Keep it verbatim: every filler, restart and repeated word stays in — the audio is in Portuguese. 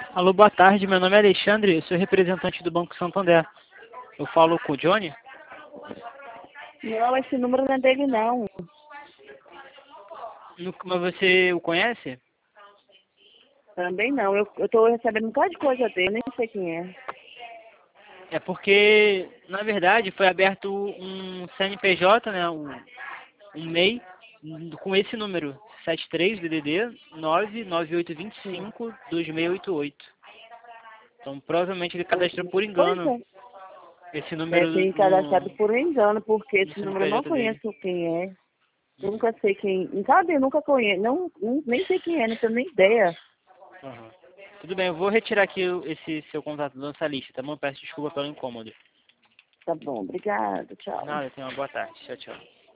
Alô, boa tarde. Meu nome é Alexandre, eu sou representante do Banco Santander. Eu falo com o Johnny? Não, esse número não é dele, não. No- Mas você o conhece? Também não. Eu, eu tô recebendo um bocado de coisa dele, nem sei quem é. É porque, na verdade, foi aberto um C N P J, né, um, um M E I, com esse número, sete três D D D nove nove oito dois cinco dois seis oito oito. Então, provavelmente ele cadastrou por Pois engano é. esse É, número tem no, cadastrado por engano, porque no esse número eu não C N P J dele. conheço quem é. Nunca sei quem. Sabe, eu nunca conheço. Não, não, nem sei quem é, não tenho nem ideia. Uhum. Tudo bem, eu vou retirar aqui o- esse seu contato da nossa lista, tá bom? Peço desculpa pelo incômodo. Tá bom, obrigada, tchau. Nada, tenha uma boa tarde. Tchau, tchau.